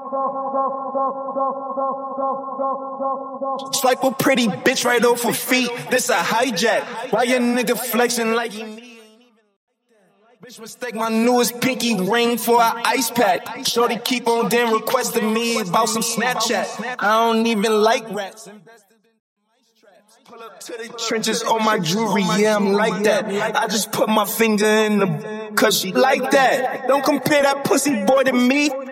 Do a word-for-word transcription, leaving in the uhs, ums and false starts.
Swipe a pretty bitch right off her feet. This a hijack. Why your nigga flexing like he need? Bitch mistake my newest pinky ring for an ice pack. Shorty keep on damn requesting me about some Snapchat. I don't even like rats. Pull up to the trenches on my jewelry, yeah, I'm like that. I just put my finger in the cause she like that. Don't compare that pussy boy to me.